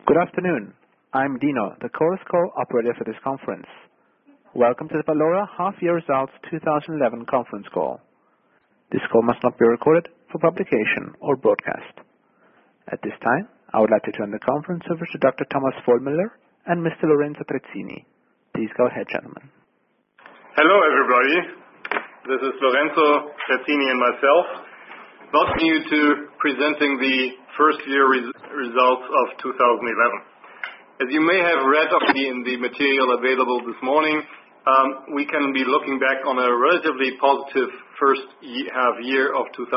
Good afternoon. I'm Dino, the Chorus Call operator for this conference. Welcome to the Valora Half-Year Results 2011 conference call. This call must not be recorded for publication or broadcast. At this time, I would like to turn the conference over to Dr. Thomas Vollmüller and Mr. Lorenzo Prezzini. Please go ahead, gentlemen. Hello, everybody. This is Lorenzo Prezzini and myself, welcoming you to presenting the first year results of 2011. As you may have read already in the material available this morning, we can be looking back on a relatively positive first half year of 2011.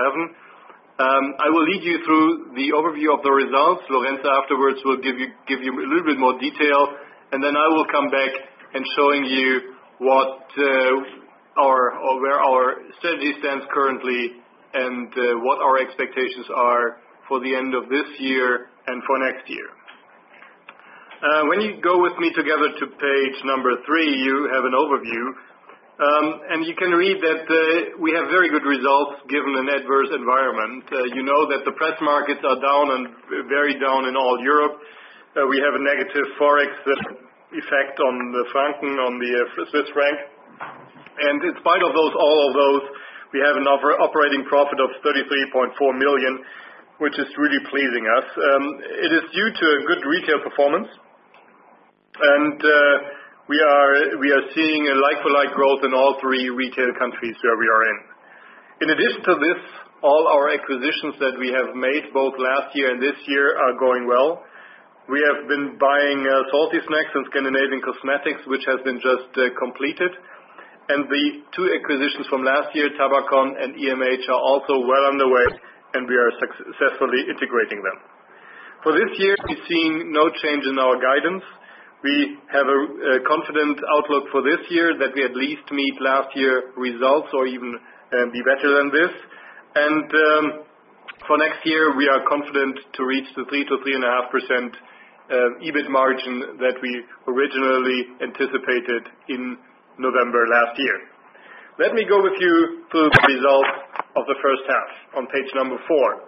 I will lead you through the overview of the results. Lorenzo afterwards will give you a little bit more detail, and then I will come back and showing you where our strategy stands currently and what our expectations are for the end of this year and for next year. When you go with me together to page number 3, you have an overview, and you can read that we have very good results given an adverse environment. You know that the press markets are down and very down in all Europe. We have a negative forex effect on the franken, on the Swiss franc, and in spite of all of those, we have an operating profit of 33.4 million, which is really pleasing us. It is due to a good retail performance, and we are seeing a like-for-like growth in all 3 retail countries where we are in. In addition to this, all our acquisitions that we have made both last year and this year are going well. We have been buying Salty Snacks and Scandinavian Cosmetics, which has been just completed. And the 2 acquisitions from last year, Tabacon and EMH, are also well underway, and we are successfully integrating them. For this year, we're seeing no change in our guidance. We have a confident outlook for this year that we at least meet last year results or even be better than this. And for next year, we are confident to reach the 3 to 3.5% EBIT margin that we originally anticipated in November last year. Let me go with you through the results of the first half on page number 4.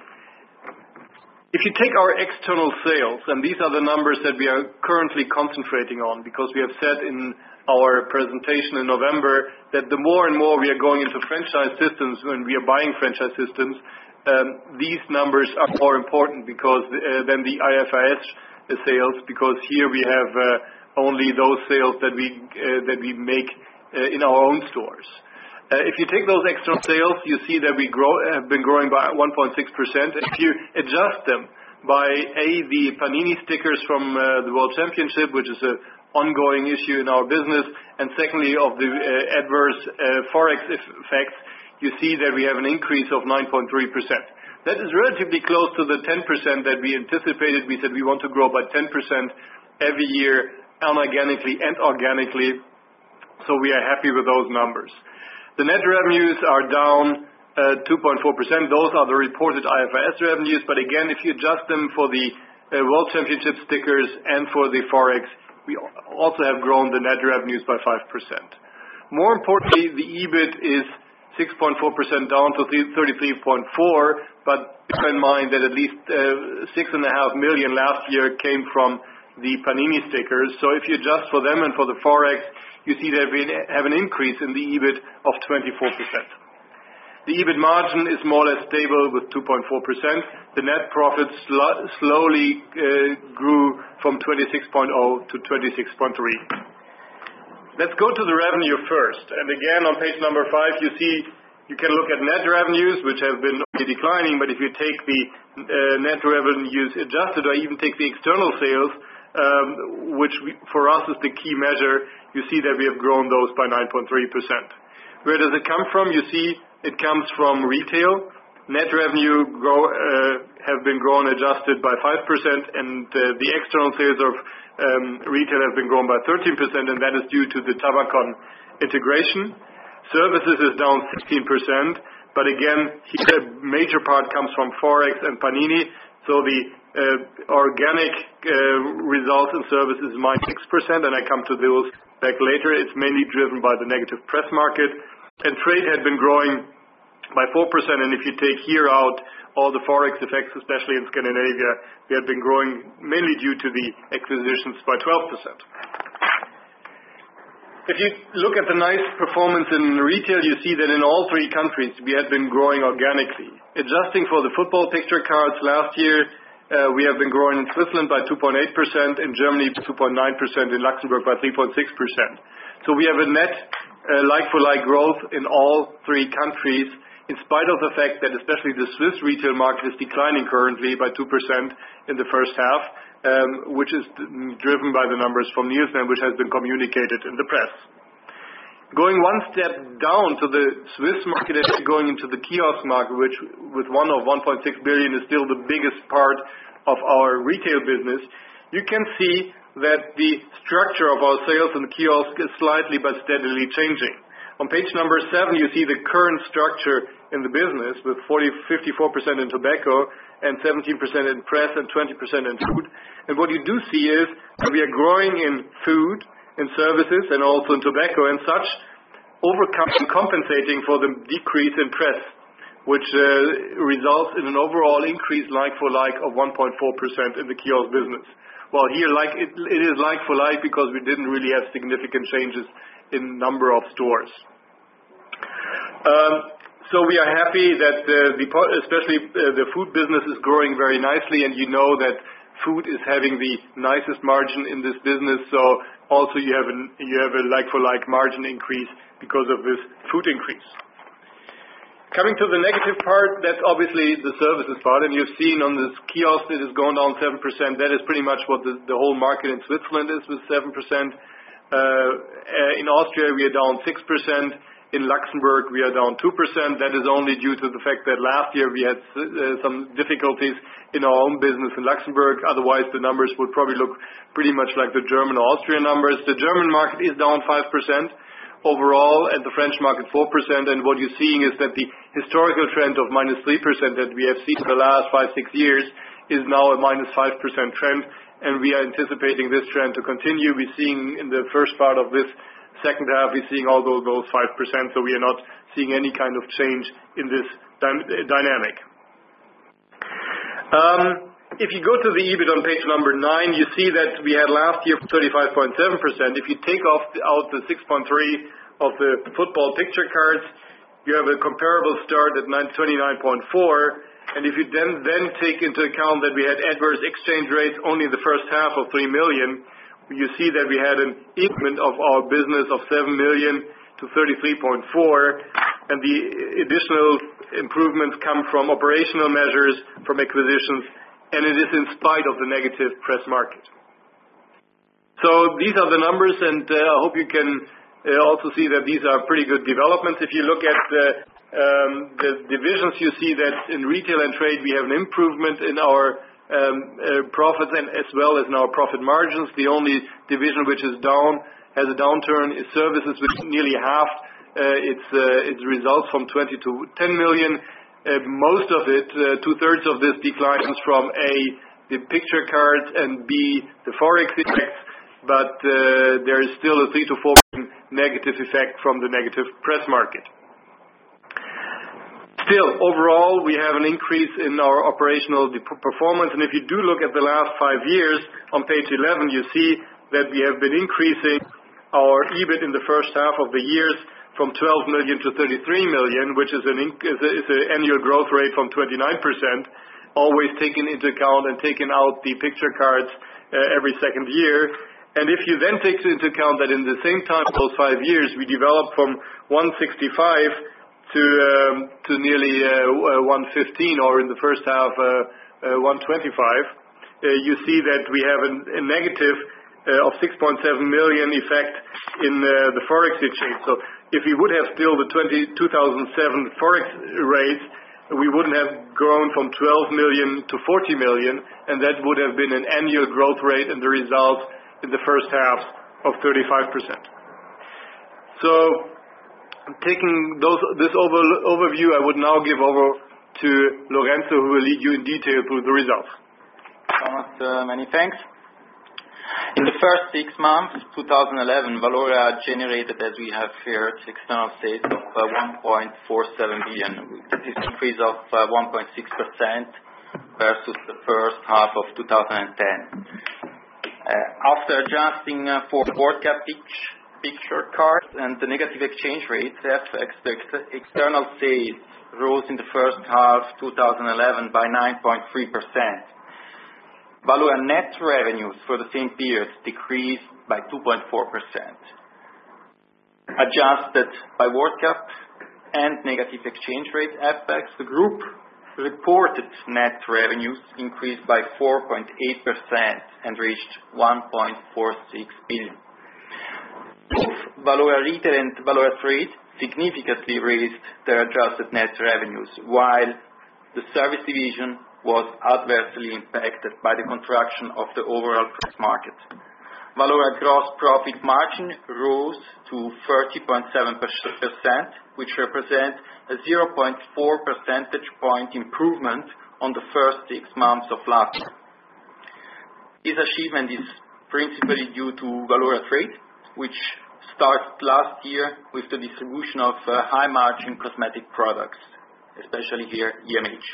If you take our external sales, and these are the numbers that we are currently concentrating on, because we have said in our presentation in November that the more and more we are going into franchise systems, when we are buying franchise systems, these numbers are more important because than the IFRS sales, because here we have only those sales that we make in our own stores. If you take those external sales, you see that we have been growing by 1.6%. If you adjust them by the Panini stickers from the World Championship, which is an ongoing issue in our business, and secondly of the adverse forex effects, you see that we have an increase of 9.3%. That is relatively close to the 10% that we anticipated. We said we want to grow by 10% every year, unorganically and organically, so we are happy with those numbers. The net revenues are down 2.4%. Those are the reported IFRS revenues, but again, if you adjust them for the World Championship stickers and for the forex, we also have grown the net revenues by 5%. More importantly, the EBIT is 6.4% down to 33.4, but keep in mind that at least 6.5 million last year came from the Panini stickers. So if you adjust for them and for the forex, you see that we have an increase in the EBIT of 24%. The EBIT margin is more or less stable with 2.4%. The net profit slowly grew from 26.0 to 26.3. Let's go to the revenue first. And again, on page number 5, you can look at net revenues, which have been declining, but if you take the net revenues adjusted or even take the external sales, which for us is the key measure, you see that we have grown those by 9.3%. Where does it come from? You see it comes from retail. Net revenue have been grown adjusted by 5%, and the external sales of retail have been grown by 13%, and that is due to the Tabacon integration. Services is down 16%, but again, here a major part comes from Forex and Panini, so the organic results in services is -6%, and I come to those back later. It's mainly driven by the negative press market, and trade had been growing by 4%, and if you take here out all the forex effects, especially in Scandinavia, we have been growing mainly due to the acquisitions by 12%. If you look at the nice performance in retail, you see that in all three countries we had been growing organically. Adjusting for the football picture cards last year, we have been growing in Switzerland by 2.8%, in Germany 2.9%, in Luxembourg by 3.6%. So we have a net like-for-like growth in all three countries, in spite of the fact that especially the Swiss retail market is declining currently by 2% in the first half, which is driven by the numbers from Nielsen, which has been communicated in the press. Going one step down to the Swiss market and going into the kiosk market, which with one of 1.6 billion is still the biggest part of our retail business, you can see that the structure of our sales in the kiosk is slightly but steadily changing. On page number 7, you see the current structure in the business with 54% in tobacco and 17% in press and 20% in food. And what you do see is that we are growing in food, in services, and also in tobacco, and such compensating for the decrease in press, which results in an overall increase like-for-like of 1.4% in the kiosk business. Well, here it is like-for-like because we didn't really have significant changes in number of stores. So we are happy that especially the food business is growing very nicely, and you know that food is having the nicest margin in this business. So also you have a like-for-like margin increase because of this food increase. Coming to the negative part, that's obviously the services part, and you've seen on this kiosk it is going down 7%. That is pretty much what the whole market in Switzerland is with 7%. In Austria we are down 6%. In Luxembourg we are down 2%. That is only due to the fact that last year we had some difficulties in our own business in Luxembourg. Otherwise the numbers would probably look pretty much like the German or Austrian numbers. The German market is down 5% overall, and the French market 4%. And what you're seeing is that the historical trend of -3% that we have seen in the last 5-6 years is now a -5% trend, and we are anticipating this trend to continue. We're seeing in the first part of this second half, we're seeing all those 5%, so we are not seeing any kind of change in this dynamic. If you go to the EBIT on page number 9, you see that we had last year 35.7%. If you take out the 6.3 of the football picture cards, you have a comparable start at 29.4. And if you then take into account that we had adverse exchange rates only in the first half of 3 million, you see that we had an increment of our business of 7 million to 33.4, and the additional improvements come from operational measures, from acquisitions, and it is in spite of the negative press market. So these are the numbers, and I hope you can also see that these are pretty good developments. If you look at the divisions, you see that in retail and trade we have an improvement in our profits and as well as in our profit margins. The only division which is down, has a downturn, is services, which nearly halved its results from 20 to 10 million. Most of it, 2/3 of this decline comes from A, the picture cards, and B, the forex effects, but there is still a 3 to 4 negative effect from the negative press market. Still, overall, we have an increase in our operational performance, and if you do look at the last 5 years, on page 11, you see that we have been increasing our EBIT in the first half of the years from 12 million to 33 million, which is an annual growth rate from 29%, always taken into account and taken out the picture cards every second year. And if you then take into account that in the same time, those 5 years, we developed from 165 to nearly 115, or in the first half 125, you see that we have a negative of 6.7 million effect in the forex exchange. So if we would have still the 2007 forex rates, we wouldn't have grown from 12 million to 40 million, and that would have been an annual growth rate in the results in the first half of 35%. So taking this overview, I would now give over to Lorenzo, who will lead you in detail through the results. Thomas, many thanks. In the first 6 months, 2011, Valora generated, as we have heard, external sales of 1.47 billion. This is an increase of 1.6% versus the first half of 2010. After adjusting for World Cup picture cards and the negative exchange rates, the external sales rose in the first half 2011 by 9.3%. Valora net revenues for the same period decreased by 2.4%. Adjusted by World Cup and negative exchange rate effects, the group reported net revenues increased by 4.8% and reached 1.46 billion. Both Valora Retail and Valora Trade significantly raised their adjusted net revenues, while the service division was adversely impacted by the contraction of the overall press market. Valora gross profit margin rose to 30.7%, which represents a 0.4 percentage point improvement on the first 6 months of last year. This achievement is principally due to Valora Trade, which started last year with the distribution of high-margin cosmetic products, especially here EMH.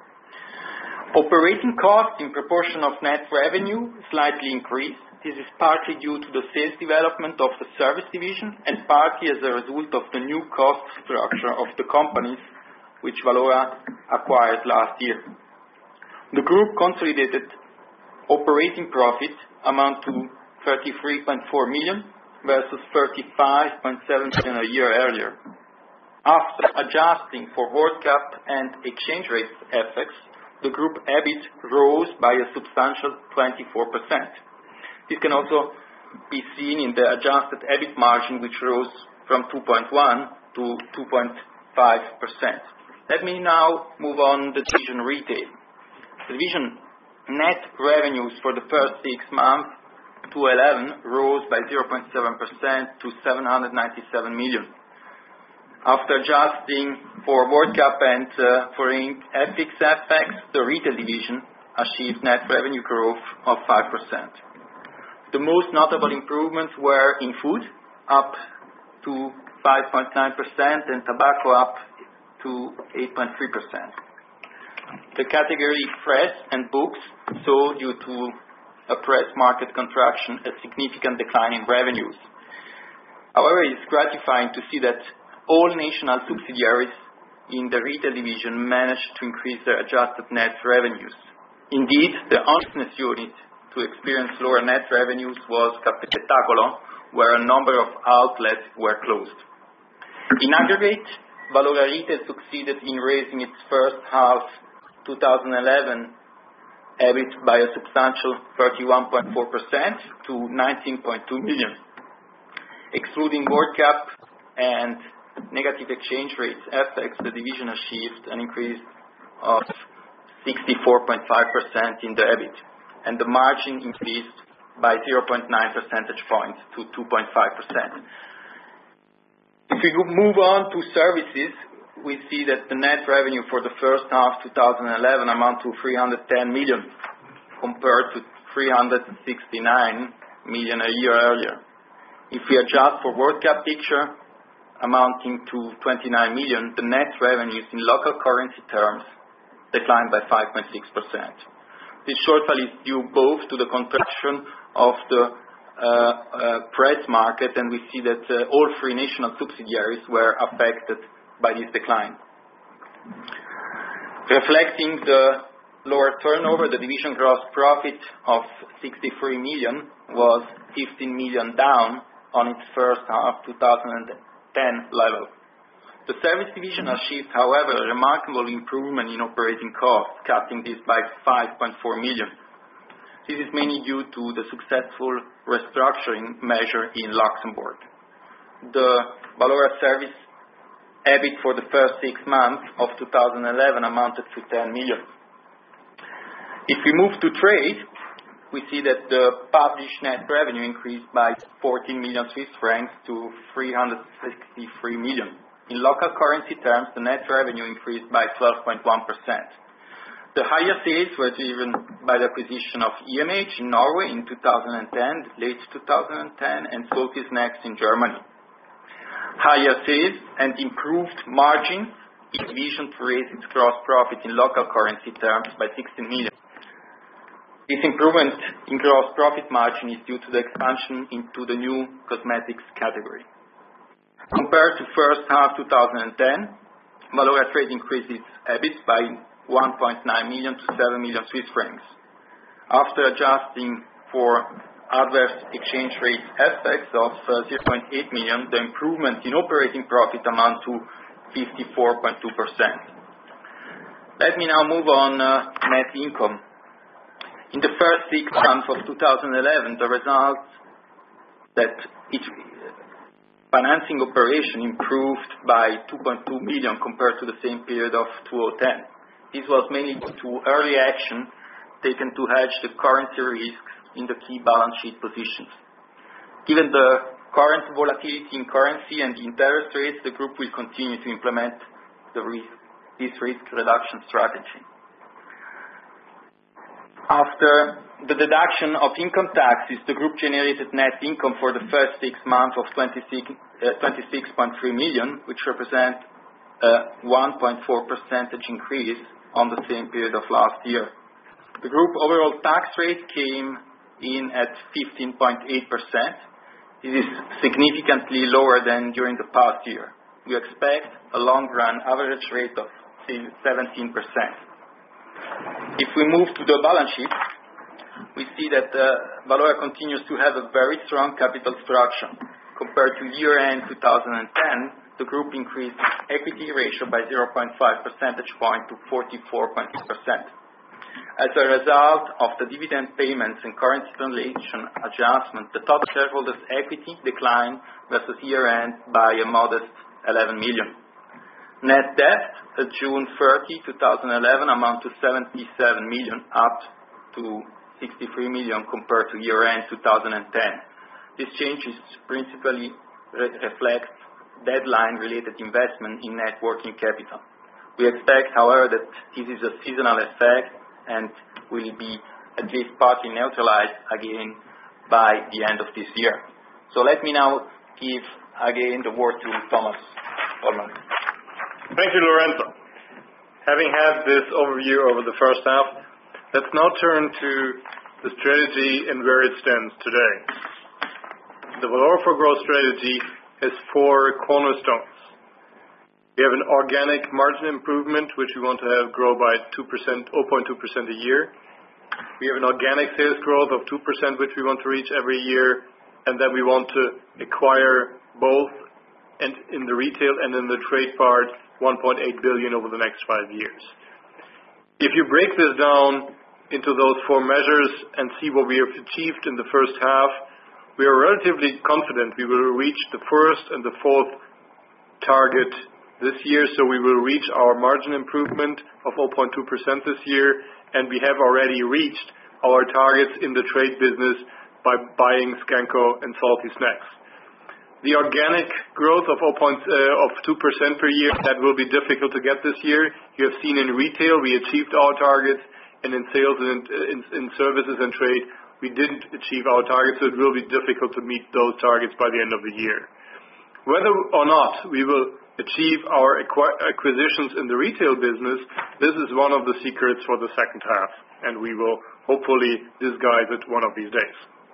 Operating costs in proportion of net revenue slightly increased. This is partly due to the sales development of the service division and partly as a result of the new cost structure of the companies which Valora acquired last year. The group consolidated operating profit amount to 33.4 million versus 35.7 million a year earlier. After adjusting for World Cup and exchange rate effects, the group EBIT rose by a substantial 24%. This can also be seen in the adjusted EBIT margin, which rose from 2.1 to 2.5%. Let me now move on to the division Retail. The division net revenues for the first 6 months to 2011 rose by 0.7% to 797 million. After adjusting for World Cup and foreign FX effects, the Retail division achieved net revenue growth of 5%. The most notable improvements were in food, up to 5.9%, and tobacco up to 8.3%. The category press and books saw, due to a press market contraction, a significant decline in revenues. However, it is gratifying to see that all national subsidiaries in the Retail division managed to increase their adjusted net revenues. Indeed, the honestness unit to experience lower net revenues was Caffè Spettacolo, where a number of outlets were closed. In aggregate, Valora Retail succeeded in raising its first half 2011 EBIT by a substantial 31.4% to 19.2 million. Excluding World Cup and negative exchange rates effects, the division achieved an increase of 64.5% in the EBIT, and the margin increased by 0.9 percentage points to 2.5%. If we move on to services, we see that the net revenue for the first half 2011 amount to 310 million compared to 369 million a year earlier. If we adjust for World Cup picture amounting to 29 million, the net revenues in local currency terms declined by 5.6%. This shortfall is due both to the contraction of the press market, and we see that all 3 national subsidiaries were affected by this decline. Reflecting the lower turnover, the division gross profit of 63 million was 15 million down on its first half 2010 level. The service division achieved, however, a remarkable improvement in operating costs, cutting this by 5.4 million. This is mainly due to the successful restructuring measure in Luxembourg. The Valora Service EBIT for the first 6 months of 2011 amounted to 10 million. If we move to trade, we see that the published net revenue increased by 14 million Swiss francs to 363 million. In local currency terms, the net revenue increased by 12.1%. The higher sales were driven by the acquisition of EMH in Norway in 2010, late 2010, and Salty Snacks in Germany. Higher sales and improved margins is vision to raise its gross profit in local currency terms by 16 million. This improvement in gross profit margin is due to the expansion into the new cosmetics category. Compared to first half 2010, Valora Trade increased its EBIT by 1.9 million to 7 million Swiss francs. After adjusting for adverse exchange rate effects of 0.8 million, the improvement in operating profit amounts to 54.2%. Let me now move on net income. In the first 6 months of 2011, the results that its financing operation improved by 2.2 million compared to the same period of 2010. This was mainly due to early action taken to hedge the currency risks in the key balance sheet positions. Given the current volatility in currency and interest rates, the group will continue to implement this risk reduction strategy. After the deduction of income taxes, the group generated net income for the first 6 months of 26.3 million, which represents a 1.4% increase on the same period of last year. The group overall tax rate came in at 15.8%. This is significantly lower than during the past year. We expect a long-run average rate of 17%. If we move to the balance sheet, we see that Valora continues to have a very strong capital structure. Compared to year-end 2010, the group increased its equity ratio by 0.5 percentage point to 44.2%. As a result of the dividend payments and currency translation adjustment, the total shareholders' equity declined versus year-end by a modest 11 million. Net debt at June 30, 2011 amounted to 77 million, up to 63 million compared to year-end 2010. This change is principally reflects deadline-related investment in net working capital. We expect, however, that this is a seasonal effect and will be at least partly neutralized again by the end of this year. So let me now give again the word to Thomas Ollmann. Thank you, Lorenzo. Having had this overview over the first half, let's now turn to the strategy and where it stands today. The Valora for Growth strategy has 4 cornerstones. We have an organic margin improvement, which we want to have grow by 0.2% a year. We have an organic sales growth of 2%, which we want to reach every year, and then we want to acquire both and in the retail and in the trade part 1.8 billion over the next 5 years. If you break this down into those 4 measures and see what we have achieved in the first half, we are relatively confident we will reach the first and the 4th target this year, so we will reach our margin improvement of 0.2% this year, and we have already reached our targets in the trade business by buying Scanco and Salty Snacks. The organic growth of 2% per year, that will be difficult to get this year. You have seen in retail we achieved our targets, and in sales and in services and trade we didn't achieve our targets, so it will be difficult to meet those targets by the end of the year. Whether or not we will achieve our acquisitions in the retail business, this is one of the secrets for the second half, and we will hopefully disguise it one of these days.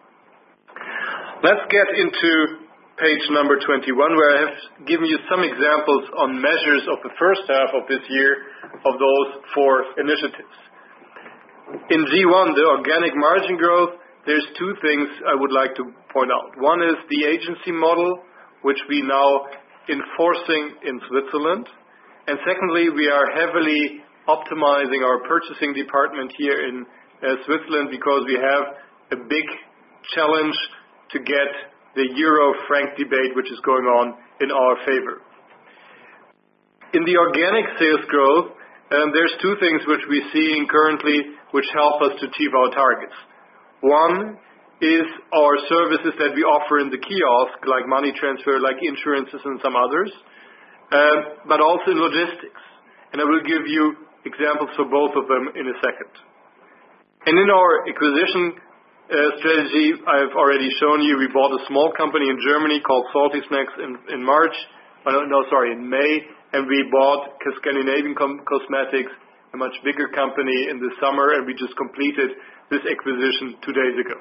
Let's get into page number 21, where I have given you some examples on measures of the first half of this year of those 4 initiatives. In G1, the organic margin growth, there's 2 things I would like to point out. One is the agency model, which we now enforcing in Switzerland. And secondly, we are heavily optimizing our purchasing department here in Switzerland because we have a big challenge to get the euro-franc debate which is going on in our favor. In the organic sales growth, there's 2 things which we're seeing currently which help us to achieve our targets. One is our services that we offer in the kiosk, like money transfer, like insurances and some others, but also in logistics. And I will give you examples for both of them in a second. And in our acquisition strategy, I've already shown you, we bought a small company in Germany called Salty Snacks in May, and we bought Scandinavian Cosmetics, a much bigger company, in the summer, and we just completed this acquisition 2 days ago.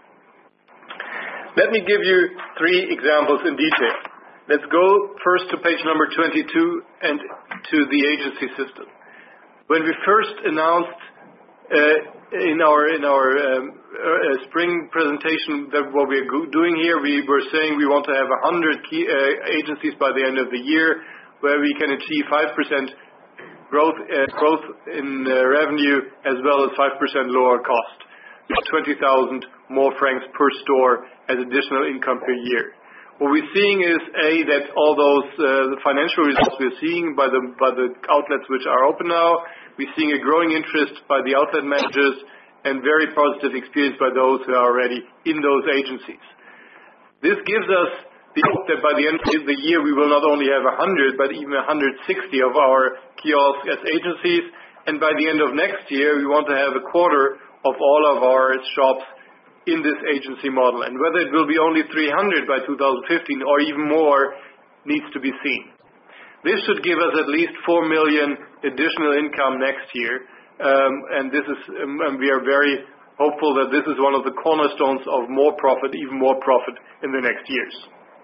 Let me give you 3 examples in detail. Let's go first to page number 22 and to the agency system. When we first announced in our spring presentation that what we are doing here, we were saying we want to have 100 key agencies by the end of the year, where we can achieve 5% growth in revenue as well as 5% lower cost, 20,000 more francs per store as additional income per year. What we're seeing is that all those the financial results we're seeing by the outlets which are open now. We're seeing a growing interest by the outlet managers and very positive experience by those who are already in those agencies. This gives us the hope that by the end of the year we will not only have 100 but even 160 of our kiosks as agencies, and by the end of next year we want to have a quarter of all of our shops in this agency model. And whether it will be only 300 by 2015 or even more needs to be seen. This should give us at least 4 million additional income next year, and we are very hopeful that this is one of the cornerstones of even more profit in the next years.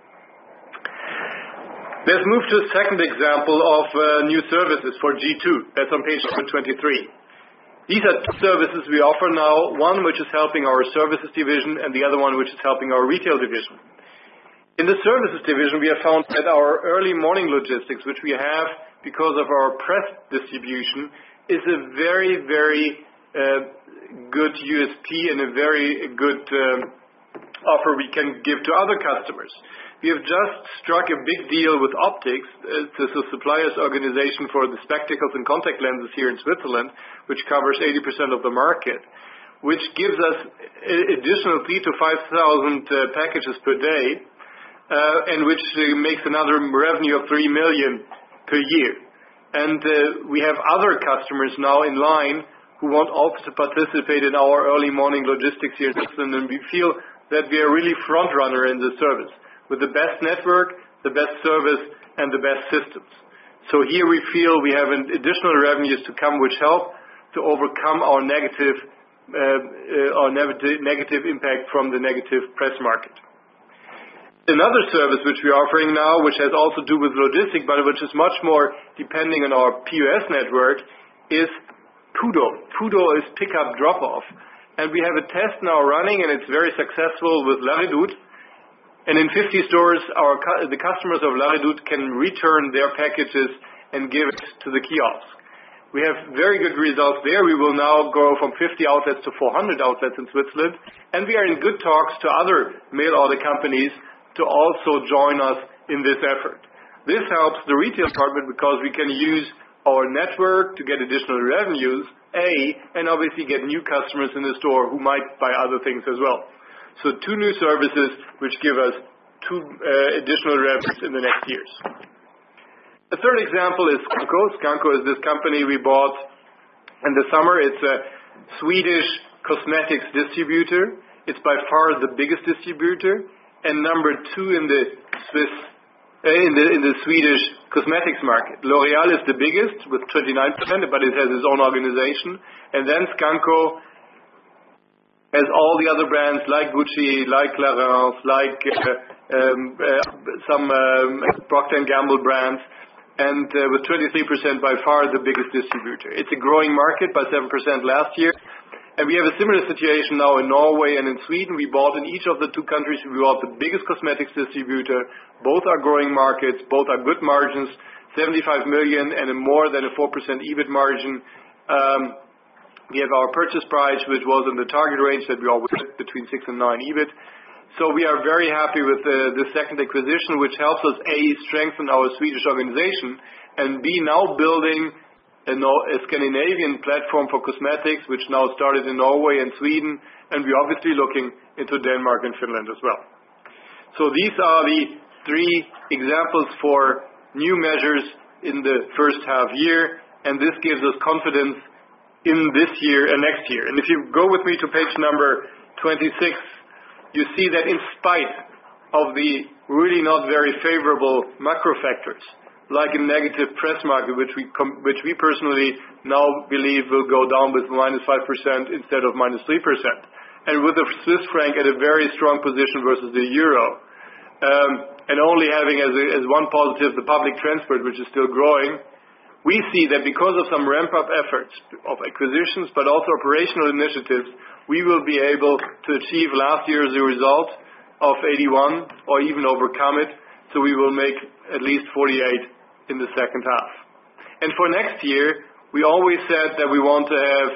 Let's move to the second example of new services for G2. That's on page 23. These are 2 services we offer now, one which is helping our services division and the other one which is helping our retail division. In the services division, we have found that our early morning logistics, which we have because of our press distribution, is a very, very good USP and a very good offer we can give to other customers. We have just struck a big deal with Optics, the suppliers organization for the spectacles and contact lenses here in Switzerland, which covers 80% of the market, which gives us additional 3,000 to 5,000 packages per day, and which makes another revenue of 3 million per year. And we have other customers now in line who want also to participate in our early morning logistics here in Switzerland, and we feel that we are really front runner in the service, with the best network, the best service, and the best systems. So here we feel we have additional revenues to come which help to overcome our negative impact from the negative press market. Another service which we are offering now, which has also to do with logistics, but which is much more depending on our POS network, is Pudo. Pudo is pick-up drop-off. And we have a test now running, and it's very successful with La Redoute. And in 50 stores, the customers of La Redoute can return their packages and give it to the kiosk. We have very good results there. We will now go from 50 outlets to 400 outlets in Switzerland. And we are in good talks to other mail order companies to also join us in this effort. This helps the retail department because we can use our network to get additional revenues, and obviously get new customers in the store who might buy other things as well. So 2 new services which give us 2 additional revenues in the next years. The third example is Scanco. Scanco is this company we bought in the summer. It's a Swedish cosmetics distributor. It's by far the biggest distributor and number 2 in the Swedish cosmetics market. L'Oreal is the biggest with 29%, but it has its own organization. And then Scanco has all the other brands like Gucci, like Clarins, like some Procter & Gamble brands, and with 23% by far the biggest distributor. It's a growing market by 7% last year. And we have a similar situation now in Norway and in Sweden. We bought in each of the 2 countries, we bought the biggest cosmetics distributor. Both are growing markets, both are good margins, 75 million and a more than a 4% EBIT margin. We have our purchase price, which was in the target range that we always had between 6 and 9 EBIT. So we are very happy with the second acquisition, which helps us, A, strengthen our Swedish organization, and B, now building a Scandinavian platform for cosmetics, which now started in Norway and Sweden, and we're obviously looking into Denmark and Finland as well. So these are the 3 examples for new measures in the first half year, and this gives us confidence in this year and next year. And if you go with me to page number 26, you see that in spite of the really not very favorable macro factors, like a negative press market, which we personally now believe will go down with -5% instead of -3%, and with the Swiss franc at a very strong position versus the euro, and only having as one positive the public transport, which is still growing, we see that because of some ramp-up efforts of acquisitions, but also operational initiatives, we will be able to achieve last year's result of 81 or even overcome it. So we will make at least 48 in the second half. And for next year, we always said that we want to have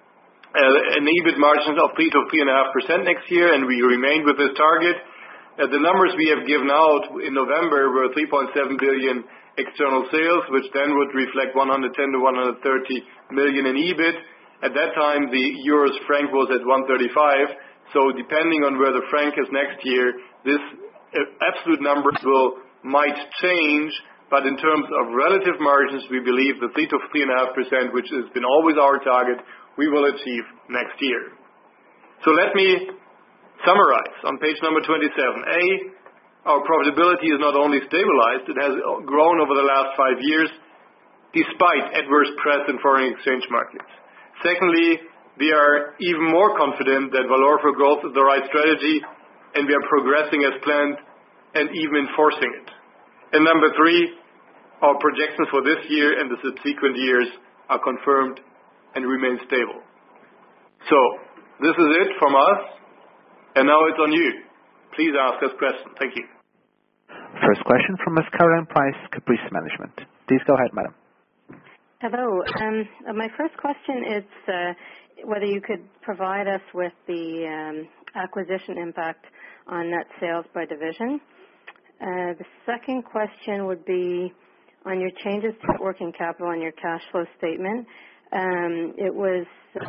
an EBIT margin of 3 to 3.5% next year, and we remain with this target. The numbers we have given out in November were 3.7 billion external sales, which then would reflect 110 to 130 million in EBIT. At that time, the euros franc was at 135. So depending on where the franc is next year, this absolute numbers might change. But in terms of relative margins, we believe the 3 to 3.5%, which has been always our target, we will achieve next year. So let me summarize on page number 27. Our profitability is not only stabilized, it has grown over the last 5 years, despite adverse press and foreign exchange markets. Secondly, we are even more confident that Valor for Growth is the right strategy, and we are progressing as planned and even enforcing it. And number 3, our projections for this year and the subsequent years are confirmed and remain stable. So, this is it from us, and now it's on you. Please ask us questions. Thank you. First question from Ms. Caroline Price, Caprice Management. Please go ahead, madam. Hello. My first question is whether you could provide us with the acquisition impact on net sales by division. The second question would be on your changes to working capital on your cash flow statement. It was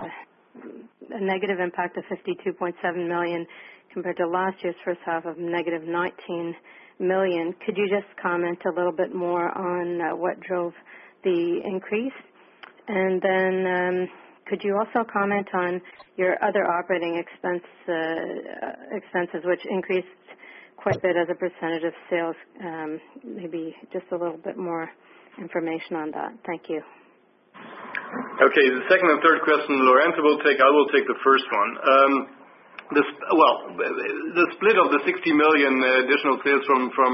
a negative impact of 52.7 million compared to last year's first half of negative 19 million. Could you just comment a little bit more on what drove the increase? And then could you also comment on your other operating expenses, which increased quite a bit as a percentage of sales? Maybe just a little bit more information on that. Thank you. Okay, the second and third question Lorenzo will take. I will take the first one. The split of the 60 million additional sales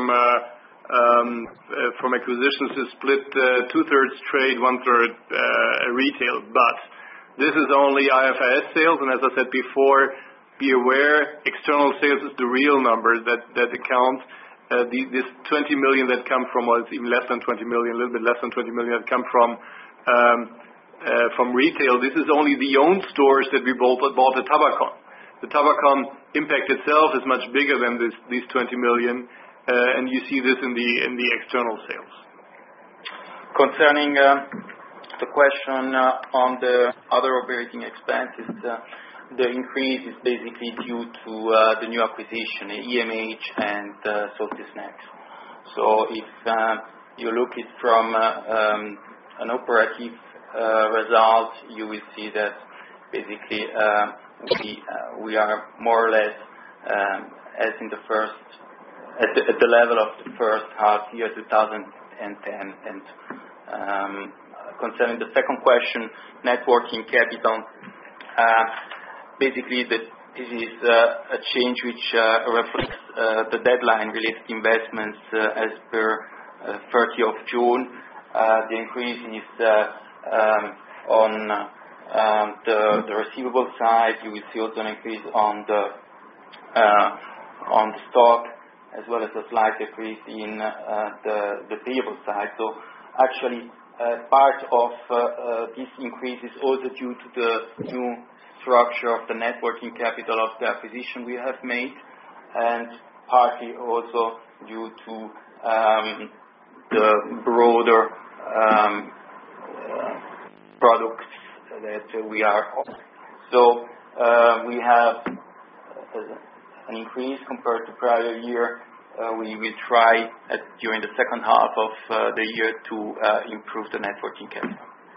from acquisitions is split 2/3 trade, 1/3 retail. But this is only IFRS sales, and as I said before, be aware external sales is the real number that accounts. This 20 million that come from, well, it's even less than 20 million, a little bit less than 20 million that come from retail. This is only the owned stores that we bought at Tabacon. The Tabacon impact itself is much bigger than these 20 million, and you see this in the external sales. Concerning the question on the other operating expenses, the increase is basically due to the new acquisition, EMH and Salty Snacks. So if you look at from an operative result, you will see that basically we are more or less as in the first at the level of the first half year 2010. And concerning the second question, net working capital, basically this is a change which reflects the deadline related investments as per 30th of June. The increase is on the receivable side. You will see also an increase on the stock, as well as a slight decrease in the payable side. So actually part of this increase is also due to the new structure of the net working capital of the acquisition we have made, and partly also due to the broader products that we are offering. So we have an increase compared to prior year. We will try during the second half of the year to improve the net working capital.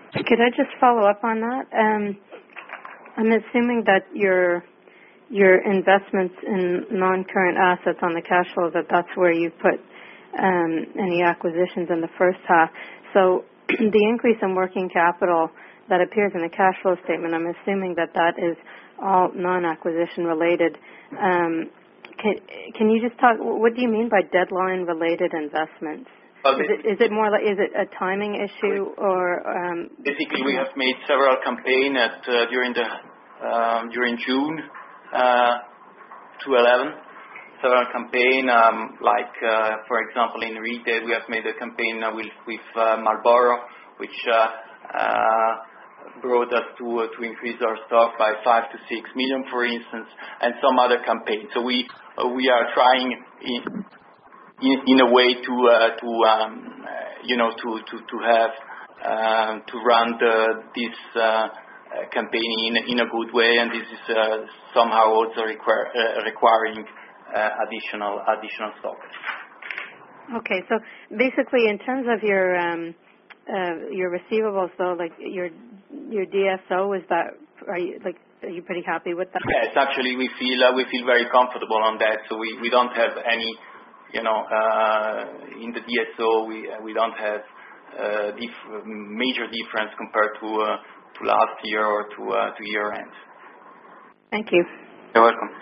Could I just follow up on that? I'm assuming that your investments in non-current assets on the cash flow, that's where you put any acquisitions in the first half. So the increase in working capital that appears in the cash flow statement, I'm assuming that is all non-acquisition related. Can you just talk, what do you mean by deadline-related investments? Is it more like, is it a timing issue or? Basically, we have made several campaigns during June 2011. Several campaign, for example, in retail, we have made a campaign with Marlboro, which brought us to increase our stock by 5 to 6 million, for instance, and some other campaigns. So we are trying in a way to run this campaign in a good way, and this is somehow also requiring additional stock. Okay, so basically, in terms of your receivables, though, like your DSO, are you pretty happy with that? Yes, actually, we feel very comfortable on that. So we don't have any, in the DSO we don't have major difference compared to last year or to year end. Thank you. You're welcome.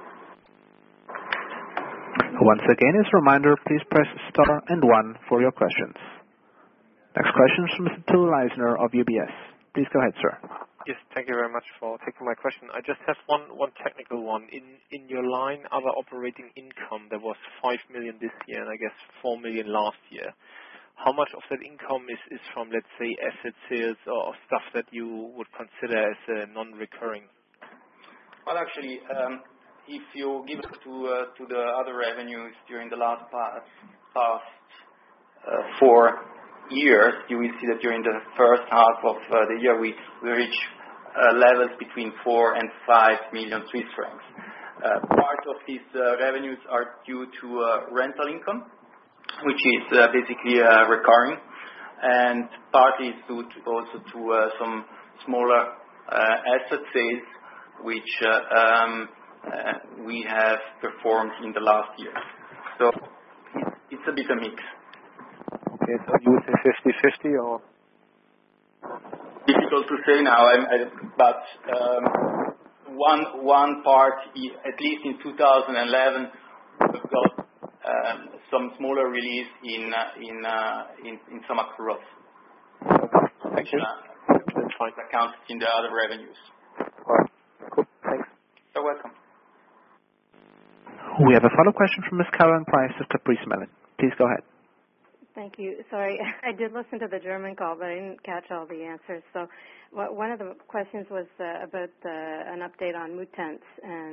Once again, as a reminder, please press star and 1 for your questions. Next question is from Mr. Till Leisner of UBS. Please go ahead, sir. Yes, thank you very much for taking my question. I just have one technical one. In your line, other operating income, there was 5 million this year and I guess 4 million last year. How much of that income is from, let's say, asset sales or stuff that you would consider as non-recurring? Well, actually, if you give it to the other revenues during the last past 4 years, you will see that during the first half of the year we reach levels between 4 and 5 million Swiss francs. Part of these revenues are due to rental income, which is basically recurring, and partly is due also to some smaller asset sales, which we have performed in the last year. So it's a bit a mix. Okay, so you would say 50-50 or? Difficult to say now, but one part, at least in 2011, we've got some smaller release in some accruals. Thank you. That's fine. Accounted in the other revenues. All right. Cool. Thanks. You're welcome. We have a follow-up question from Ms. Caroline Price of Caprice Melon. Please go ahead. Thank you. Sorry, I did listen to the German call, but I didn't catch all the answers. So one of the questions was about an update on Muttenz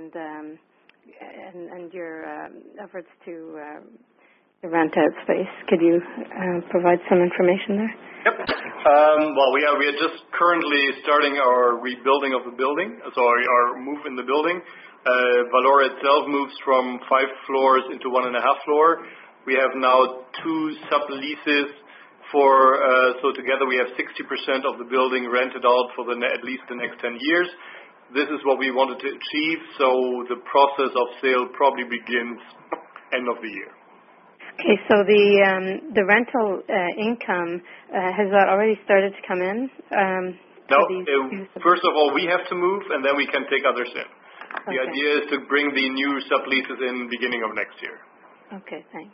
and your efforts to rent out space. Could you provide some information there? Yep. Well, we are just currently starting our rebuilding of the building, so our move in the building. Valora itself moves from 5 floors into 1.5 floor. We have now 2 subleases so together we have 60% of the building rented out for at least the next 10 years. This is what we wanted to achieve, so the process of sale probably begins end of the year. Okay, so the rental income, has that already started to come in? No, first of all, we have to move, and then we can take others in. Okay. The idea is to bring the new subleases in beginning of next year. Okay, thanks.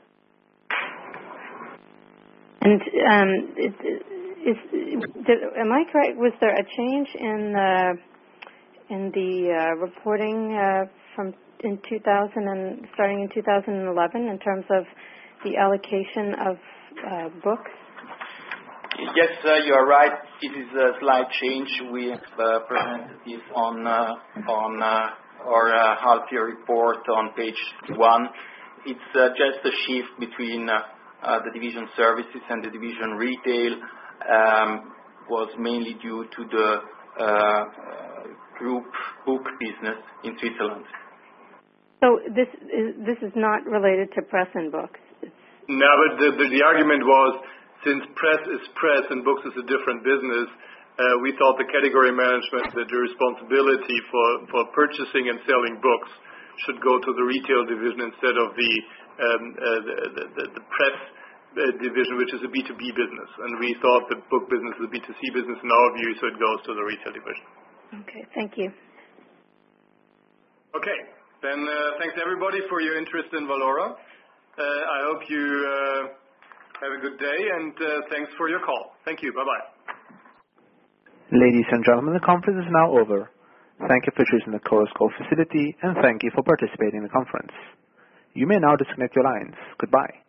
And am I correct? Was there a change in the reporting starting in 2011 in terms of the allocation of books? Yes, you are right. This is a slight change. We have presented this on our half-year report on page 1. It's just a shift between the division services and the division retail. Was mainly due to the group book business in Switzerland. So this is not related to press and books? No, but the argument was, since press is press and books is a different business, we thought the category management, the responsibility for purchasing and selling books should go to the retail division instead of the press division, which is a B2B business. And we thought the book business is a B2C business in our view, so it goes to the retail division. Okay, thank you. Okay, then thanks everybody for your interest in Valora. I hope you have a good day, and thanks for your call. Thank you. Bye-bye. Ladies and gentlemen, the conference is now over. Thank you for choosing the Chorus Call facility, and thank you for participating in the conference. You may now disconnect your lines. Goodbye.